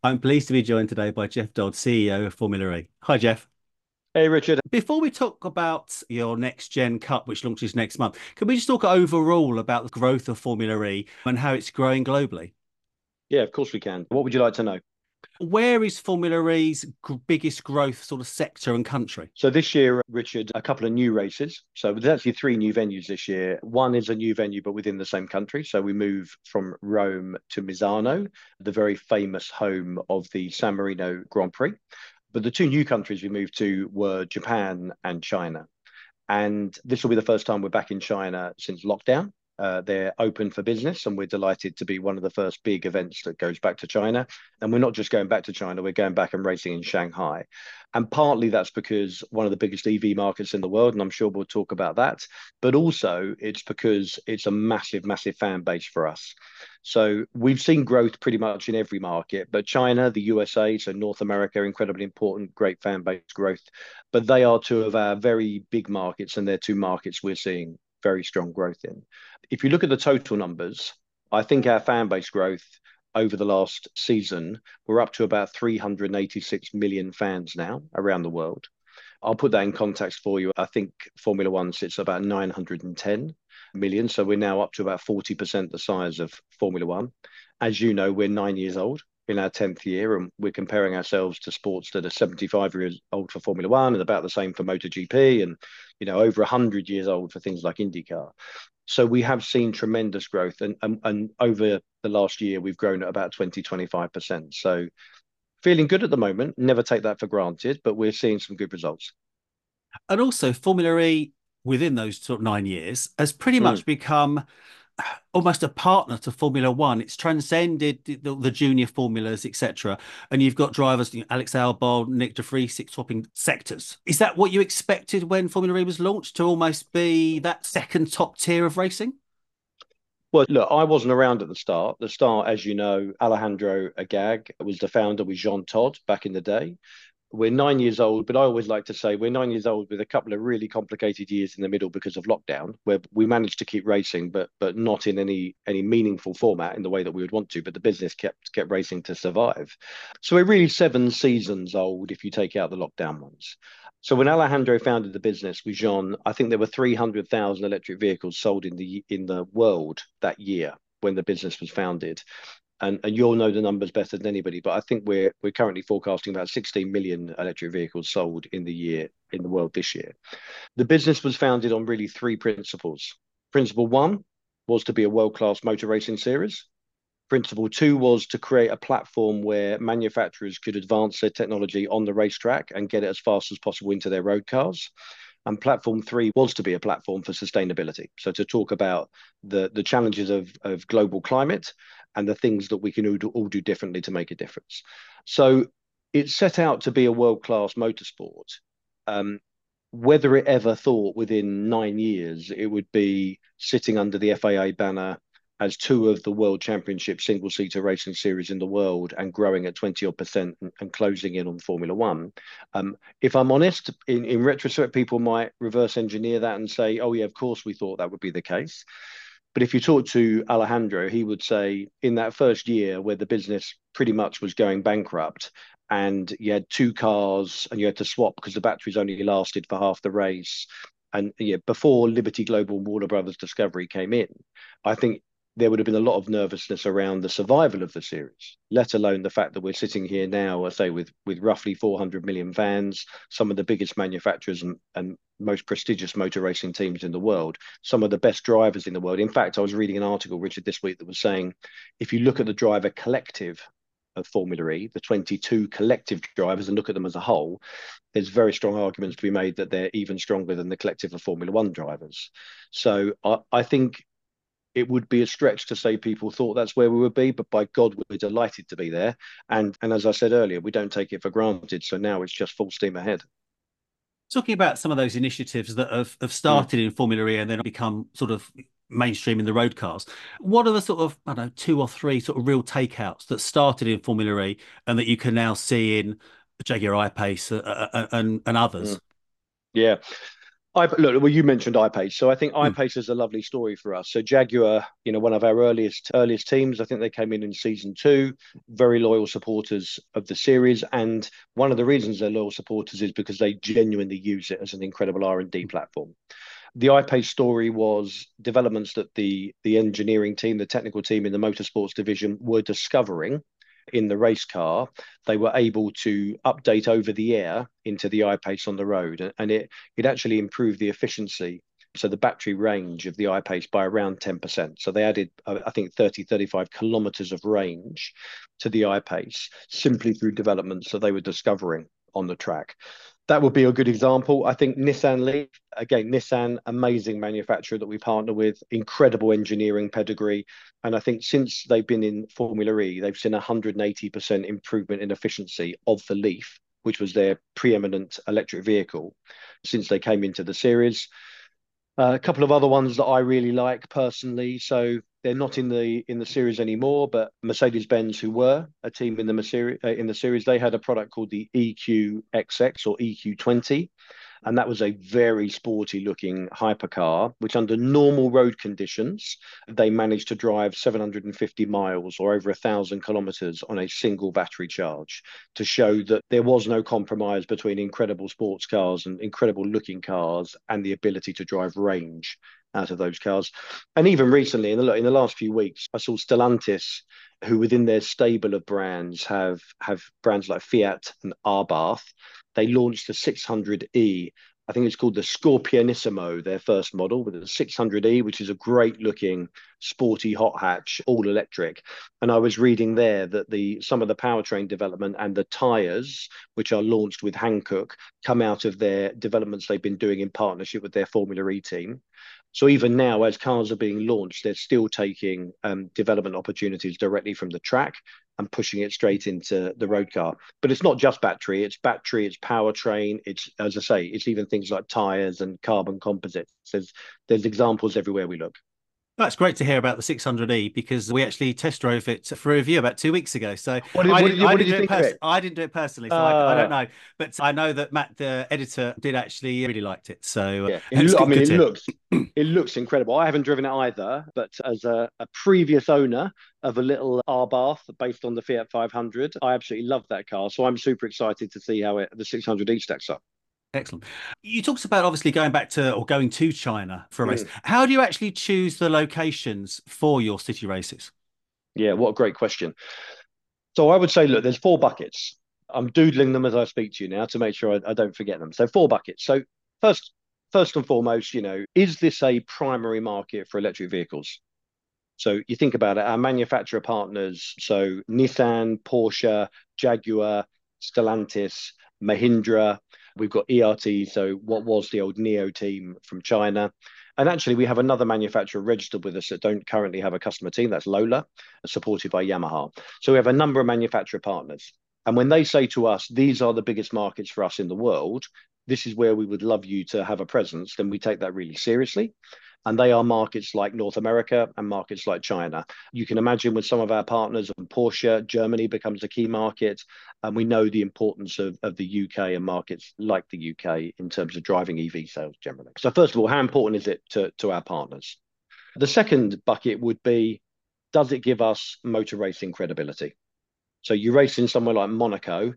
I'm pleased to be joined today by Jeff Dodd, CEO of Formula E. Hi, Jeff. Hey, Richard. Before we talk about your next gen cup, which launches next month, can we just talk overall about the growth of Formula E and how it's growing globally? Yeah, of course we can. What would you like to know? Where is Formula E's biggest growth sort of sector and country? So this year, Richard, a couple of new races. So there's actually three new venues this year. One is a new venue, but within the same country. So we move from Rome to Misano, the very famous home of the San Marino Grand Prix. But the two new countries we moved to were Japan and China. And this will be the first time we're back in China since lockdown. They're open for business, and we're delighted to be one of the first big events that goes back to China. And we're not just going back to China, we're going back and racing in Shanghai. And partly that's because one of the biggest EV markets in the world, and I'm sure we'll talk about that. But also, it's because it's a massive, massive fan base for us. So we've seen growth pretty much in every market, but China, the USA, so North America, incredibly important, great fan base growth. But they are two of our very big markets, and they're two markets we're seeing very strong growth in. If you look at the total numbers, I think our fan base growth over the last season, we're up to about 386 million fans now around the world. I'll put that in context for you. I think Formula One sits about 910 million. So we're now up to about 40% the size of Formula One. As you know, we're 9 years old in our 10th year, and we're comparing ourselves to sports that are 75 years old for Formula One and about the same for MotoGP, and over 100 years old for things like IndyCar. So we have seen tremendous growth, and over the last year we've grown at about 20-25%. So feeling good at the moment. Never take that for granted, but we're seeing some good results. And also, Formula E within those sort of 9 years has pretty Mm. much become almost a partner to Formula One. It's transcended the junior formulas, etc. And you've got drivers, Alex Albon, Nick De Vries, swapping sectors. Is that what you expected when Formula E was launched to almost be that second top tier of racing? Well, look, I wasn't around at the start. The start, as you know, Alejandro Agag was the founder with Jean Todt back in the day. We're 9 years old, but I always like to say we're 9 years old with a couple of really complicated years in the middle because of lockdown, where we managed to keep racing, but not in any meaningful format in the way that we would want to. But the business kept racing to survive. So we're really 7 seasons old if you take out the lockdown ones. So when Alejandro founded the business with Jean, I think there were 300,000 electric vehicles sold in the world that year when the business was founded. And you'll know the numbers better than anybody, but I think we're currently forecasting about 16 million electric vehicles sold in the year in the world this year. The business was founded on really three principles. Principle one was to be a world-class motor racing series. Principle two was to create a platform where manufacturers could advance their technology on the racetrack and get it as fast as possible into their road cars. And platform three was to be a platform for sustainability. So to talk about the challenges of global climate and the things that we can all do differently to make a difference. So it set out to be a world-class motorsport. Um, whether it ever thought within 9 years it would be sitting under the FIA banner as two of the world championship single seater racing series in the world and growing at 20 odd percent and closing in on Formula One. If I'm honest, in retrospect, people might reverse engineer that and say, oh, yeah, of course we thought that would be the case. But if you talk to Alejandro, he would say in that first year where the business pretty much was going bankrupt and you had two cars and you had to swap because the batteries only lasted for half the race. And yeah, before Liberty Global and Warner Brothers Discovery came in, I think there would have been a lot of nervousness around the survival of the series, let alone the fact that we're sitting here now, I say, with roughly 400 million fans, some of the biggest manufacturers and most prestigious motor racing teams in the world, some of the best drivers in the world. In fact, I was reading an article, Richard, this week that was saying if you look at the driver collective of Formula E, the 22 collective drivers, and look at them as a whole, there's very strong arguments to be made that they're even stronger than the collective of Formula One drivers. So I think it would be a stretch to say people thought that's where we would be, but by God, we're delighted to be there. And as I said earlier, we don't take it for granted. So now it's just full steam ahead. Talking about some of those initiatives that have Mm. started in Formula E and then become sort of mainstream in the road cars, what are the sort of, I don't know, two or three sort of real takeouts that started in Formula E and that you can now see in Jaguar I-Pace and Mm. others? Yeah. Look, well, you mentioned iPace, so I think Mm. iPace is a lovely story for us. So Jaguar, one of our earliest teams. I think they came in season two, very loyal supporters of the series, and one of the reasons they're loyal supporters is because they genuinely use it as an incredible R&D platform. The iPace story was developments that the engineering team, the technical team in the motorsports division were discovering in the race car. They were able to update over the air into the iPace on the road, and it actually improved the efficiency. So the battery range of the iPace by around 10%. So they added, I think, 30, 35 kilometers of range to the iPace simply through developments that they were discovering on the track. That would be a good example. I think Nissan Leaf, again, Nissan, amazing manufacturer that we partner with, incredible engineering pedigree. And I think since they've been in Formula E, they've seen 180% improvement in efficiency of the Leaf, which was their preeminent electric vehicle since they came into the series. A couple of other ones that I really like personally. So they're not in the series anymore, but Mercedes-Benz, who were a team in the series, they had a product called the EQXX or EQ20, and that was a very sporty looking hypercar, which under normal road conditions, they managed to drive 750 miles or over 1,000 kilometers on a single battery charge to show that there was no compromise between incredible sports cars and incredible looking cars and the ability to drive range out of those cars. And even recently, in the last few weeks, I saw Stellantis, who within their stable of brands have brands like Fiat and Abarth. They launched the 600e. I think it's called the Scorpionissimo, their first model, with the 600e, which is a great looking, sporty hot hatch, all electric. And I was reading there that some of the powertrain development and the tyres, which are launched with Hankook, come out of their developments they've been doing in partnership with their Formula E team. So even now, as cars are being launched, they're still taking development opportunities directly from the track and pushing it straight into the road car. But it's not just battery, it's powertrain, it's, as I say, it's even things like tires and carbon composites. There's examples everywhere we look. That's great to hear about the 600e because we actually test drove it for a review about 2 weeks ago. So What did you think of it? I didn't do it personally, so I don't Uh, know. But I know that Matt, the editor, did actually really liked it. So yeah, it's I good, mean, good to hear. it looks incredible. I haven't driven it either, but as a previous owner of a little R-Bath based on the Fiat 500, I absolutely love that car. So I'm super excited to see how the 600e stacks up. Excellent. You talked about obviously going to China for a race. Mm. How do you actually choose the locations for your city races? Yeah, what a great question. So I would say, look, there's four buckets. I'm doodling them as I speak to you now to make sure I don't forget them. So four buckets. So first, first and foremost, is this a primary market for electric vehicles? So you think about it, our manufacturer partners, so Nissan, Porsche, Jaguar, Stellantis, Mahindra, we've got ERT, so what was the old Neo team from China. And actually, we have another manufacturer registered with us that don't currently have a customer team. That's Lola, supported by Yamaha. So we have a number of manufacturer partners. And when they say to us, these are the biggest markets for us in the world, this is where we would love you to have a presence, then we take that really seriously. And they are markets like North America and markets like China. You can imagine with some of our partners and Porsche, Germany becomes a key market. And we know the importance of the UK and markets like the UK in terms of driving EV sales generally. So first of all, how important is it to our partners? The second bucket would be, does it give us motor racing credibility? So you race in somewhere like Monaco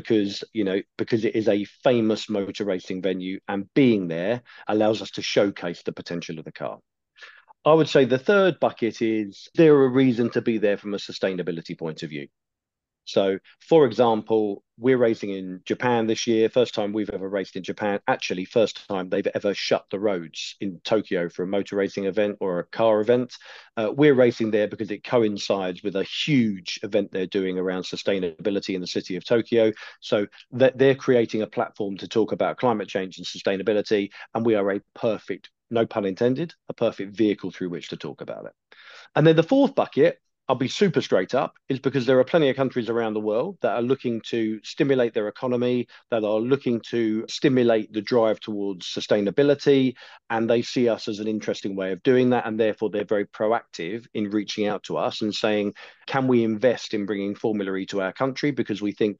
because it is a famous motor racing venue, and being there allows us to showcase the potential of the car. I would say the third bucket is there a reason to be there from a sustainability point of view? So, for example, we're racing in Japan this year. First time we've ever raced in Japan. Actually, first time they've ever shut the roads in Tokyo for a motor racing event or a car event. We're racing there because it coincides with a huge event they're doing around sustainability in the city of Tokyo. So they're creating a platform to talk about climate change and sustainability. And we are a perfect, no pun intended, a perfect vehicle through which to talk about it. And then the fourth bucket, I'll be super straight up, is because there are plenty of countries around the world that are looking to stimulate their economy, that are looking to stimulate the drive towards sustainability, and they see us as an interesting way of doing that. And therefore, they're very proactive in reaching out to us and saying, can we invest in bringing Formula E to our country? Because we think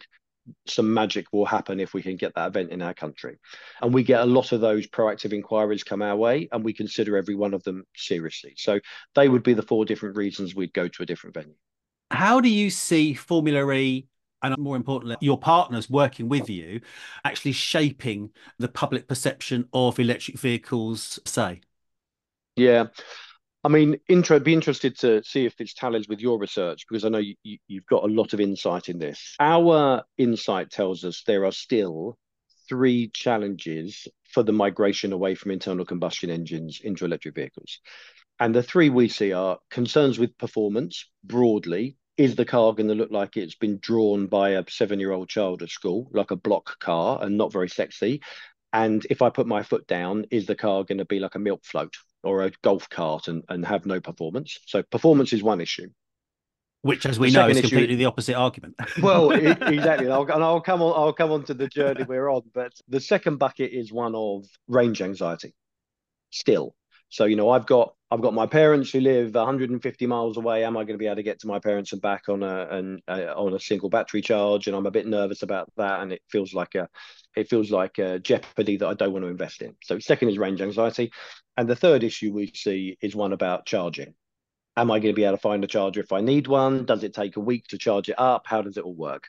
some magic will happen if we can get that event in our country. And we get a lot of those proactive inquiries come our way, and we consider every one of them seriously. So they would be the four different reasons we'd go to a different venue. How do you see Formula E and more importantly, your partners working with you actually shaping the public perception of electric vehicles, say? Yeah. I mean, be interested to see if it's tallies with your research because I know you've got a lot of insight in this. Our insight tells us there are still three challenges for the migration away from internal combustion engines into electric vehicles. And the three we see are concerns with performance broadly. Is the car going to look like it's been drawn by a 7-year-old child at school, like a block car and not very sexy? And if I put my foot down, is the car going to be like a milk float or a golf cart and have no performance? So performance is one issue. Which, as The we know, second is issue, completely the opposite argument. exactly, and I'll come on. I'll come on to the journey we're on. But the second bucket is one of range anxiety. Still, so I've got my parents who live 150 miles away. Am I going to be able to get to my parents and back on a single battery charge? And I'm a bit nervous about that, and it feels like a jeopardy that I don't want to invest in. So second is range anxiety, and the third issue we see is one about charging. Am I going to be able to find a charger if I need one? Does it take a week to charge it up? How does it all work?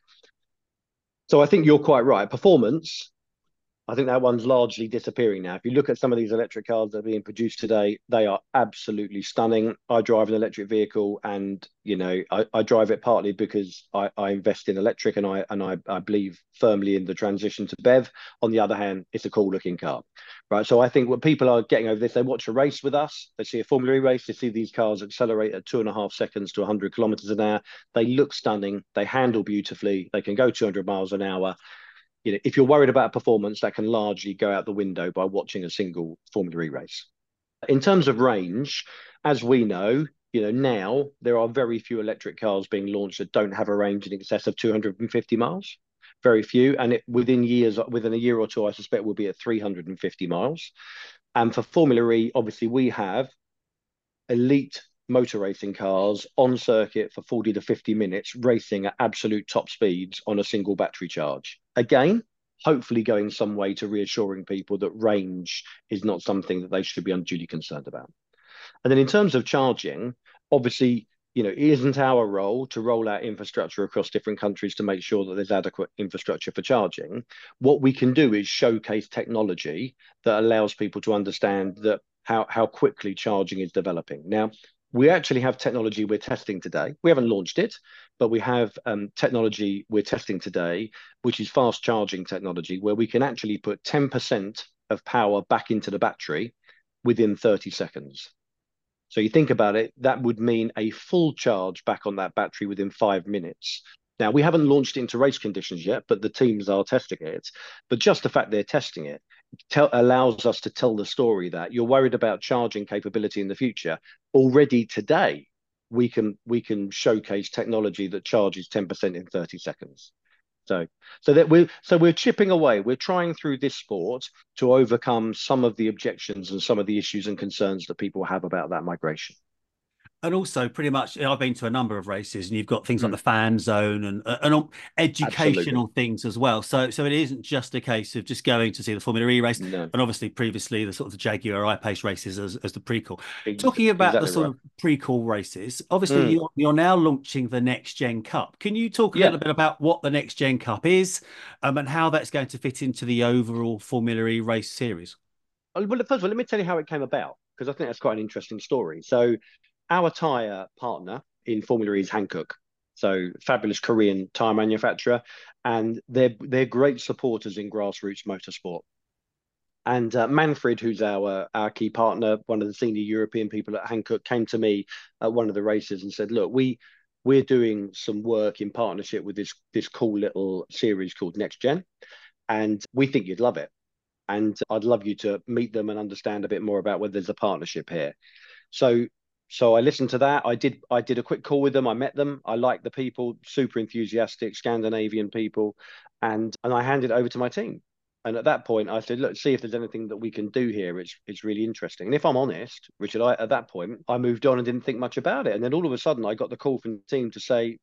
So I think you're quite right. Performance, I think that one's largely disappearing now. If you look at some of these electric cars that are being produced today, they are absolutely stunning. I drive an electric vehicle, and I drive it partly because I invest in electric, and I believe firmly in the transition to BEV. On the other hand, it's a cool looking car, right? So I think when people are getting over this, they watch a race with us, they see a Formula E race, they see these cars accelerate at 2.5 seconds to 100 kilometers an hour. They look stunning, they handle beautifully, they can go 200 miles an hour. If you're worried about performance, that can largely go out the window by watching a single Formula E race. In terms of range, as we know, now there are very few electric cars being launched that don't have a range in excess of 250 miles. Very few, and within a year or two, I suspect we'll be at 350 miles. And for Formula E, obviously, we have elite motor racing cars on circuit for 40 to 50 minutes, racing at absolute top speeds on a single battery charge. Again, hopefully going some way to reassuring people that range is not something that they should be unduly concerned about. And then in terms of charging, obviously, it isn't our role to roll out infrastructure across different countries to make sure that there's adequate infrastructure for charging. What we can do is showcase technology that allows people to understand that how quickly charging is developing. Now, we actually have technology we're testing today. We haven't launched it, but we have technology we're testing today, which is fast charging technology, where we can actually put 10% of power back into the battery within 30 seconds. So you think about it, that would mean a full charge back on that battery within 5 minutes. Now, we haven't launched into race conditions yet, but the teams are testing it. But just the fact they're testing it allows us to tell the story that you're worried about charging capability in the future. Already today, we can showcase technology that charges 10% in 30 seconds. So we're chipping away. We're trying through this sport to overcome some of the objections and some of the issues and concerns that people have about that migration. And also, pretty much, I've been to a number of races, and you've got things like Mm, the fan zone and absolutely. educational things as well. So it isn't just a case of just going to see the Formula E race, No, and obviously previously the sort of the Jaguar I-Pace races as the prequel. Talking about the exactly sort right. of prequel races, obviously Mm, you're now launching the Next Gen Cup. Can you talk a yeah. little bit about what the Next Gen Cup is, and how that's going to fit into the overall Formula E race series? Well, first of all, let me tell you how it came about because I think that's quite an interesting story. So, our tyre partner in Formula E is Hankook, so fabulous Korean tyre manufacturer, and they're great supporters in grassroots motorsport. And Manfred, who's our key partner, one of the senior European people at Hankook, came to me at one of the races and said, "Look, we're doing some work in partnership with this cool little series called Next Gen, and we think you'd love it. And I'd love you to meet them and understand a bit more about whether there's a partnership here." So so I listened to that. I did a quick call with them. I met them. I liked the people, super enthusiastic Scandinavian people, and I handed it over to my team. And at that point, I said, "Look, see if there's anything that we can do here. It's really interesting." And if I'm honest, Richard, at that point, I moved on and didn't think much about it. And then all of a sudden, I got the call from the team to say,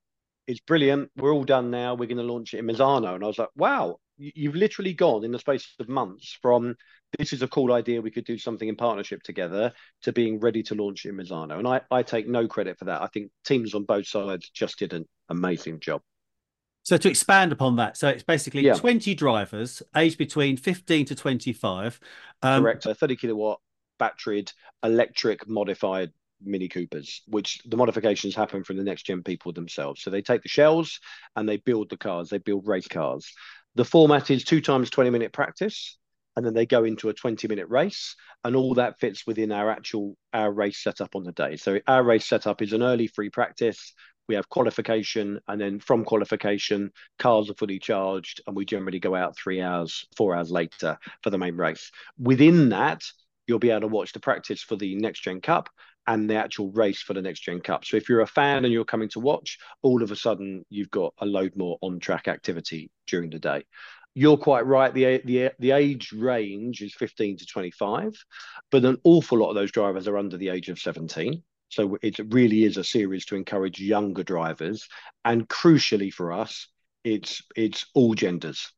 it's brilliant. We're all done now. We're going to launch it in Misano. And I was like, wow, you've literally gone in the space of months from this is a cool idea. We could do something in partnership together to being ready to launch it in Misano. And I take no credit for that. I think teams on both sides just did an amazing job. So to expand upon that, so it's basically Yeah, 20 drivers aged between 15 to 25. correct. A 30 kilowatt batteried electric modified Mini Coopers, which the modifications happen from the next gen people themselves. So they take the shells and they build the cars, they build race cars. The format is 2 times 20-minute practice, and then they go into a 20-minute race, and all that fits within our race setup on the day. So our race setup is an early free practice. We have qualification, and then from qualification, cars are fully charged, and we generally go out 3 hours, 4 hours later for the main race. Within that, you'll be able to watch the practice for the Next Gen Cup and the actual race for the Next Gen Cup. So if you're a fan and you're coming to watch, all of a sudden you've got a load more on-track activity during the day. You're quite right. The age range is 15 to 25, but an awful lot of those drivers are under the age of 17. So it really is a series to encourage younger drivers. And crucially for us, it's all genders.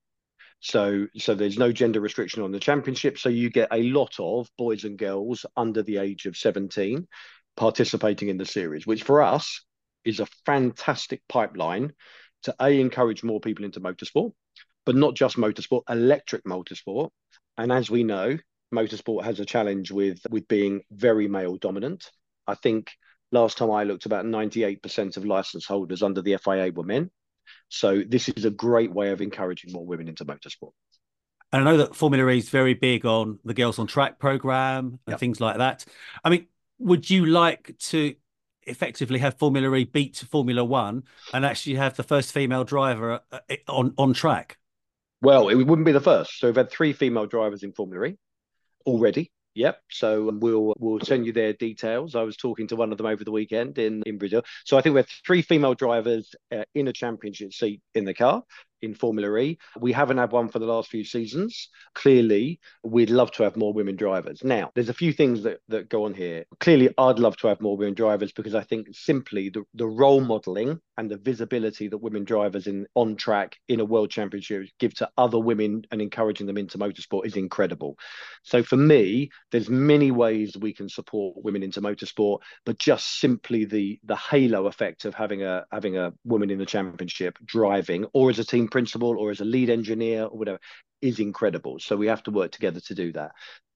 So there's no gender restriction on the championship. So you get a lot of boys and girls under the age of 17 participating in the series, which for us is a fantastic pipeline to encourage more people into motorsport, but not just motorsport, electric motorsport. And as we know, motorsport has a challenge with being very male dominant. I think last time I looked, about 98% of license holders under the FIA were men. So this is a great way of encouraging more women into motorsport. And I know that Formula E is very big on the Girls on Track program and Yep. things like that. I mean, would you like to effectively have Formula E beat Formula One and actually have the first female driver on track? Well, it wouldn't be the first. So we've had 3 female drivers in Formula E already. Yep. So we'll send you their details. I was talking to one of them over the weekend in Brazil. So I think we have 3 female drivers in a championship seat in the car in Formula E. We haven't had one for the last few seasons. Clearly, we'd love to have more women drivers. Now, there's a few things that go on here. Clearly, I'd love to have more women drivers because I think simply the role modeling and the visibility that women drivers in on track in a world championship give to other women and encouraging them into motorsport is incredible. So for me, there's many ways we can support women into motorsport, but just simply the halo effect of having a woman in the championship driving, or as a team principal, or as a lead engineer, or whatever, is incredible. So we have to work together to do that.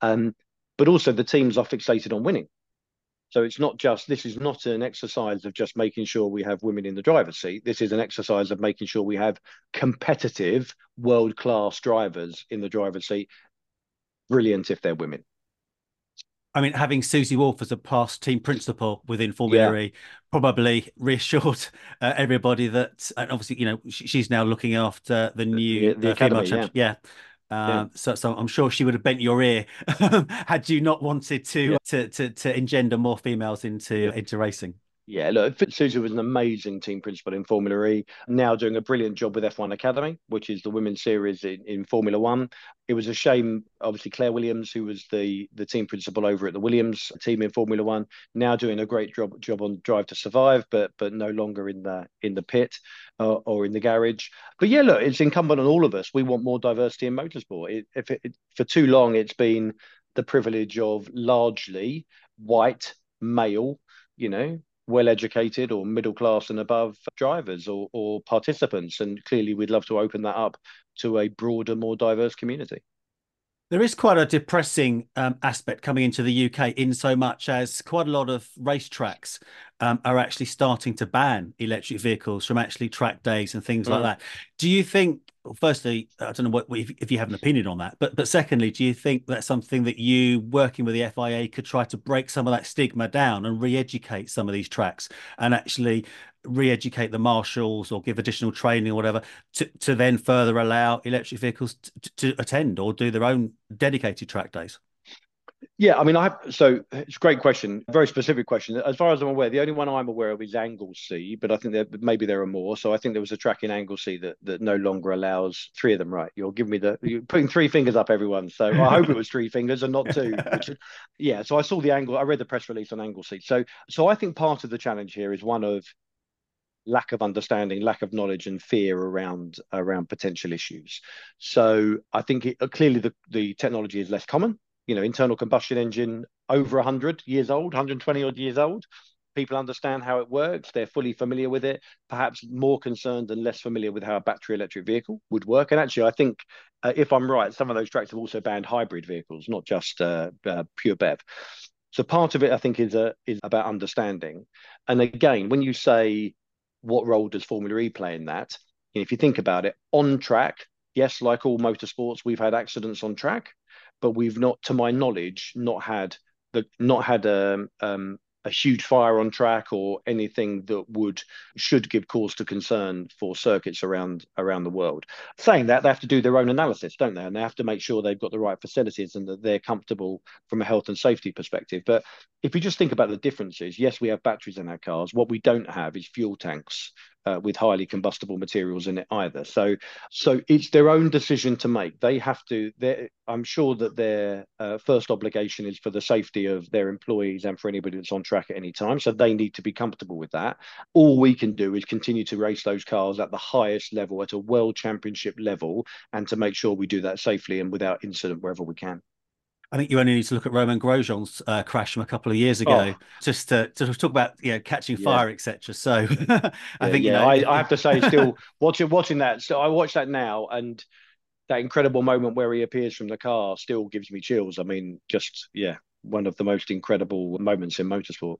But also the teams are fixated on winning. So this is not an exercise of just making sure we have women in the driver's seat. This is an exercise of making sure we have competitive, world-class drivers in the driver's seat. Brilliant if they're women. I mean, having Susie Wolff as a past team principal within Formula Yeah, E probably reassured everybody that, and obviously, she's now looking after the the new the female academy. Yeah, championship. Yeah. yeah. So I'm sure she would have bent your ear had you not wanted Yeah. to engender more females into racing. Yeah, look, Susie was an amazing team principal in Formula E, now doing a brilliant job with F1 Academy, which is the women's series in Formula One. It was a shame, obviously, Claire Williams, who was the team principal over at the Williams team in Formula One, now doing a great job on Drive to Survive, but no longer in the pit or in the garage. But yeah, look, it's incumbent on all of us. We want more diversity in motorsport. For too long, it's been the privilege of largely white male, you know, well educated or middle class and above drivers or participants. And clearly, we'd love to open that up to a broader, more diverse community. There is quite a depressing aspect coming into the UK in so much as quite a lot of racetracks are actually starting to ban electric vehicles from actually track days and things like Mm. that. Do you think, well, firstly, I don't know if you have an opinion on that, but secondly, do you think that's something that you, working with the FIA, could try to break some of that stigma down and re-educate some of these tracks and actually re-educate the marshals or give additional training or whatever to then further allow electric vehicles to attend or do their own dedicated track days? Yeah, I mean, so it's a great question, very specific question. As far as I'm aware, the only one I'm aware of is Anglesey, but I think maybe there are more. So I think there was a track in Anglesey that no longer allows 3 of them. Right? You're putting 3 fingers up, everyone. So I hope it was 3 fingers and not two. Yeah. So I saw I read the press release on Anglesey. So I think part of the challenge here is one of lack of understanding, lack of knowledge, and fear around potential issues. So I think clearly the technology is less common. Internal combustion engine over 100 years old, 120 odd years old. People understand how it works. They're fully familiar with it, perhaps more concerned and less familiar with how a battery electric vehicle would work. And actually, I think, if I'm right, some of those tracks have also banned hybrid vehicles, not just pure BEV. So part of it, I think, is about understanding. And again, when you say what role does Formula E play in that, if you think about it, on track, yes, like all motorsports, we've had accidents on track, but we've not, to my knowledge, not had a huge fire on track or anything that should give cause to concern for circuits around the world. Saying that, they have to do their own analysis, don't they? And they have to make sure they've got the right facilities and that they're comfortable from a health and safety perspective. But if you just think about the differences, yes, we have batteries in our cars. What we don't have is fuel tanks with highly combustible materials in it either. So it's their own decision to make. They have to. I'm sure that their first obligation is for the safety of their employees and for anybody that's on track at any time. So they need to be comfortable with that. All we can do is continue to race those cars at the highest level, at a world championship level, and to make sure we do that safely and without incident wherever we can. I think you only need to look at Romain Grosjean's crash from a couple of years ago, Oh, just to talk about catching yeah. fire, etc. So I Yeah, think yeah. I have to say, still watching that. So I watch that now, and that incredible moment where he appears from the car still gives me chills. I mean, just yeah, one of the most incredible moments in motorsport.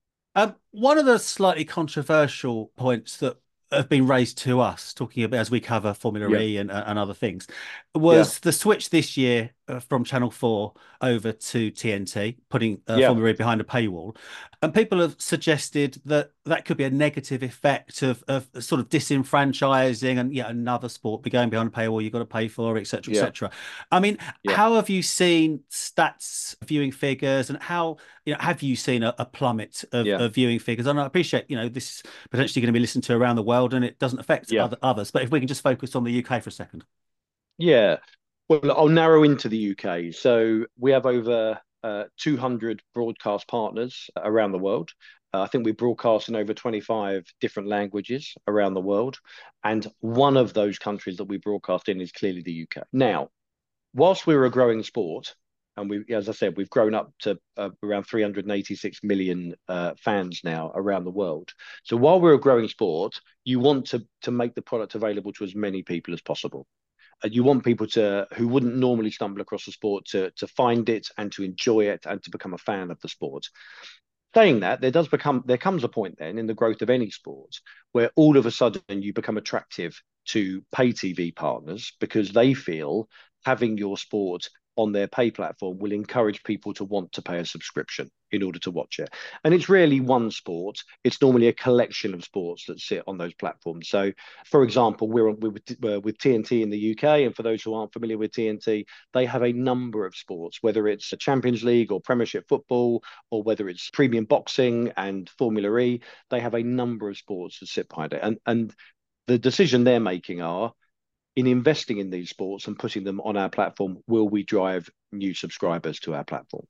one of the slightly controversial points that have been raised to us, talking about as we cover Formula Yeah, E and other things, yeah, was the switch this year from Channel 4 over to TNT, putting yeah, Formula E behind a paywall. And people have suggested that that could be a negative effect of sort of disenfranchising and yet another sport be going behind a paywall, you've got to pay for, etc., yeah, etc. I mean, yeah, how have you seen stats, viewing figures, and how, have you seen a plummet yeah, of viewing figures? And I appreciate, this is potentially going to be listened to around the world and it doesn't affect yeah, others. But if we can just focus on the UK for a second. yeah. Well, I'll narrow into the UK. So we have over 200 broadcast partners around the world. I think we broadcast in over 25 different languages around the world. And one of those countries that we broadcast in is clearly the UK. Now, whilst we're a growing sport, and as I said, we've grown up to around 386 million fans now around the world. So while we're a growing sport, you want to make the product available to as many people as possible. You want people who wouldn't normally stumble across the sport to find it and to enjoy it and to become a fan of the sport. Saying that, there comes a point then in the growth of any sport where all of a sudden you become attractive to pay TV partners because they feel having your sport on their pay platform will encourage people to want to pay a subscription in order to watch it. And it's rarely one sport. It's normally a collection of sports that sit on those platforms. So, for example, we're with TNT in the UK. And for those who aren't familiar with TNT, they have a number of sports, whether it's a Champions League or Premiership football, or whether it's premium boxing and Formula E. They have a number of sports that sit behind it. And the decision they're making are, in investing in these sports and putting them on our platform, will we drive new subscribers to our platform?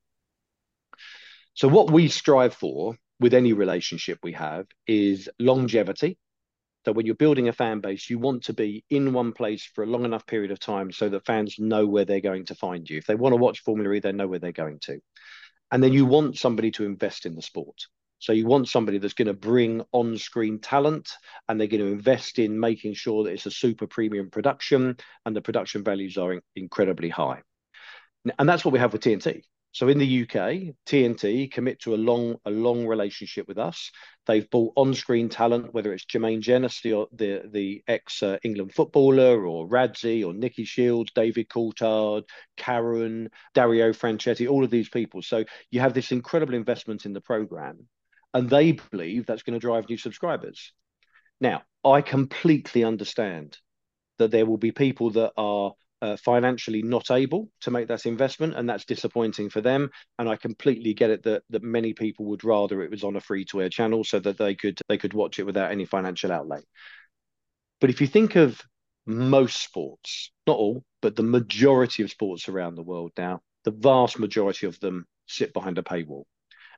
So what we strive for with any relationship we have is longevity. So when you're building a fan base, you want to be in one place for a long enough period of time so that fans know where they're going to find you. If they want to watch Formula E, they know where they're going to. And then you want somebody to invest in the sport. So you want somebody that's going to bring on-screen talent, and they're going to invest in making sure that it's a super premium production and the production values are incredibly high. And that's what we have with TNT. So in the UK, TNT commit to a long relationship with us. They've bought on-screen talent, whether it's Jermaine Jenas, the ex England footballer, or Radzi, or Nicky Shields, David Coulthard, Karen, Dario Franchetti, all of these people. So you have this incredible investment in the program, and they believe that's going to drive new subscribers. Now, I completely understand that there will be people that are financially not able to make that investment, and that's disappointing for them. And I completely get it that many people would rather it was on a free-to-air channel so that they could watch it without any financial outlay. But if you think of most sports, not all, but the majority of sports around the world now, the vast majority of them sit behind a paywall.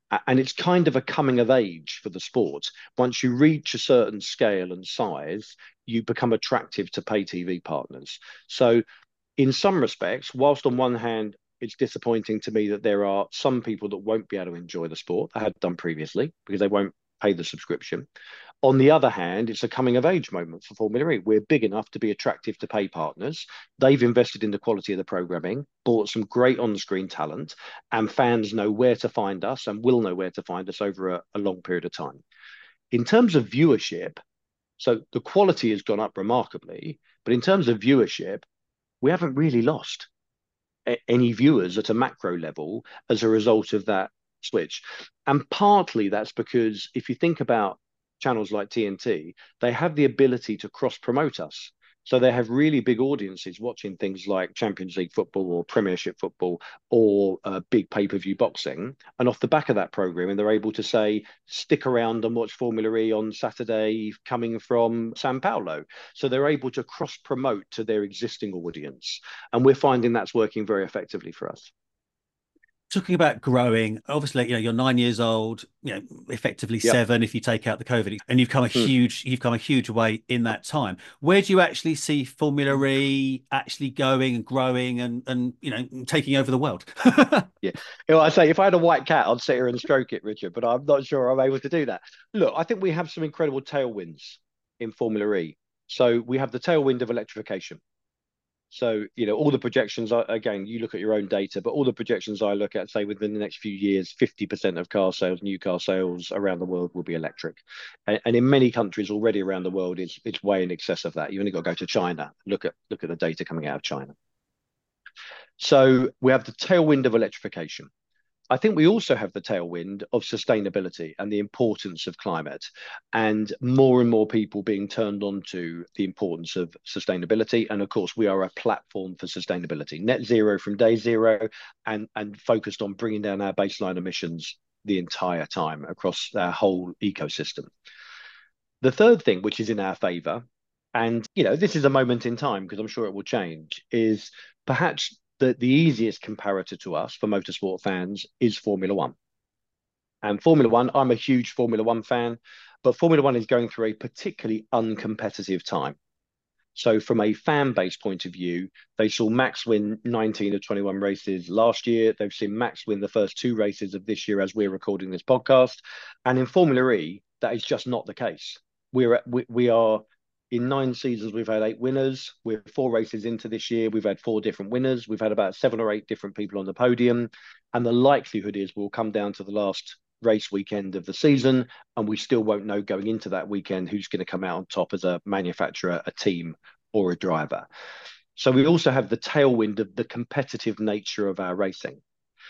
And it's kind of a coming of age for the sport. Once you reach a certain scale and size, you become attractive to pay TV partners. So, in some respects, whilst on one hand, it's disappointing to me that there are some people that won't be able to enjoy the sport I had done previously because they won't pay the subscription. On the other hand, it's a coming of age moment for Formula E. We're big enough to be attractive to pay partners. They've invested in the quality of the programming, bought some great on screen talent, and fans know where to find us and will know where to find us over a long period of time. In terms of viewership, so the quality has gone up remarkably, but in terms of viewership, we haven't really lost any viewers at a macro level as a result of that switch. And partly that's because if you think about channels like TNT, they have the ability to cross promote us. So they have really big audiences watching things like Champions League football or Premiership football or big pay-per-view boxing. And off the back of that programming, they're able to say, stick around and watch Formula E on Saturday coming from Sao Paulo. So they're able to cross-promote to their existing audience. And we're finding that's working very effectively for us. Talking about growing, obviously, you're 9 years old, effectively Yep. seven if you take out the COVID, and Mm. you've come a huge way in that time. Where do you actually see Formula E actually going and growing and taking over the world? Yeah. I say if I had a white cat, I'd sit here and stroke it, Richard, but I'm not sure I'm able to do that. Look, I think we have some incredible tailwinds in Formula E. So we have the tailwind of electrification. So, all the projections are, again, you look at your own data, but all the projections I look at say within the next few years, 50% of car sales, new car sales around the world will be electric. And in many countries already around the world, it's way in excess of that. You only got to go to China, look at the data coming out of China. So we have the tailwind of electrification. I think we also have the tailwind of sustainability and the importance of climate, and more people being turned on to the importance of sustainability. And of course, we are a platform for sustainability, net zero from day zero, and focused on bringing down our baseline emissions the entire time across our whole ecosystem. The third thing, which is in our favour, and this is a moment in time because I'm sure it will change, is perhaps the easiest comparator to us for motorsport fans is Formula One. And Formula One, I'm a huge Formula One fan, but Formula One is going through a particularly uncompetitive time. So, from a fan base point of view, they saw Max win 19 of 21 races last year. They've seen Max win the first two races of this year as we're recording this podcast. And in Formula E, that is just not the case. We are in 9 seasons, we've had 8 winners. We're 4 races into this year. We've had 4 different winners. We've had about 7 or 8 different people on the podium. And the likelihood is we'll come down to the last race weekend of the season, and we still won't know going into that weekend who's going to come out on top as a manufacturer, a team, or a driver. So we also have the tailwind of the competitive nature of our racing.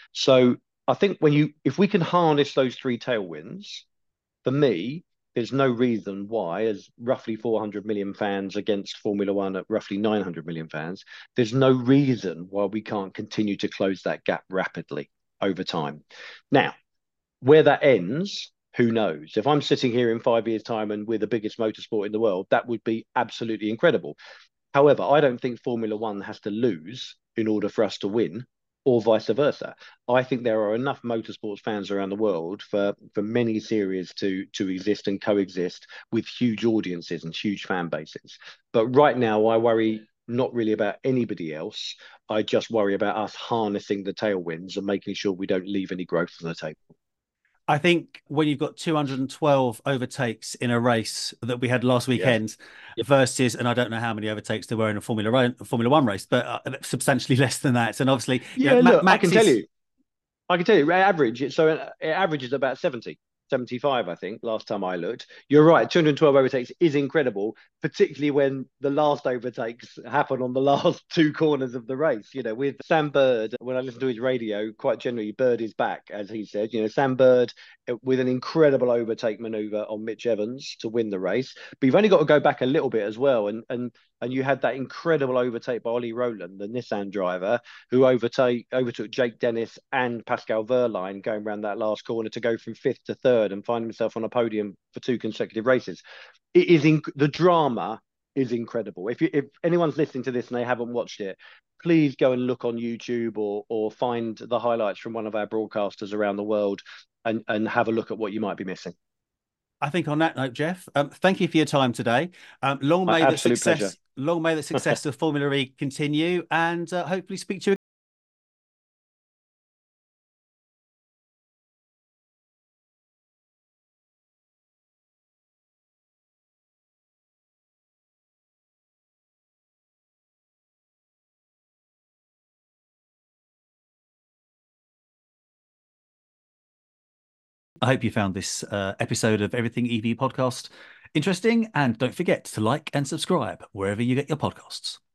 So I think if we can harness those three tailwinds, for me, there's no reason why, as roughly 400 million fans against Formula One at roughly 900 million fans, there's no reason why we can't continue to close that gap rapidly over time. Now, where that ends, who knows? If I'm sitting here in 5 years' time and we're the biggest motorsport in the world, that would be absolutely incredible. However, I don't think Formula One has to lose in order for us to win, or vice versa. I think there are enough motorsports fans around the world for many series to exist and coexist with huge audiences and huge fan bases. But right now, I worry not really about anybody else. I just worry about us harnessing the tailwinds and making sure we don't leave any growth on the table. I think when you've got 212 overtakes in a race that we had last Yeah. weekend versus, and I don't know how many overtakes there were in a Formula One race, but substantially less than that. And obviously, Yeah, look, I Max can tell is. you. I can tell you, average. So it averages about 70, 75, I think, last time I looked. You're right, 212 overtakes is incredible, particularly when the last overtakes happen on the last two corners of the race. With Sam Bird, when I listen to his radio, quite generally, Bird is back, as he said. Sam Bird with an incredible overtake maneuver on Mitch Evans to win the race. But you've only got to go back a little bit as well. And you had that incredible overtake by Ollie Rowland, the Nissan driver, who overtook Jake Dennis and Pascal Wehrlein going around that last corner to go from fifth to third and find himself on a podium for 2 consecutive races. It is the drama is incredible. If anyone's listening to this and they haven't watched it, please go and look on YouTube or find the highlights from one of our broadcasters around the world and have a look at what you might be missing. I think on that note, Jeff, thank you for your time today. Long My may the absolute pleasure. success, long may the success of Formula E continue, and hopefully speak to you. I hope you found this episode of Everything EV podcast interesting, and don't forget to like and subscribe wherever you get your podcasts.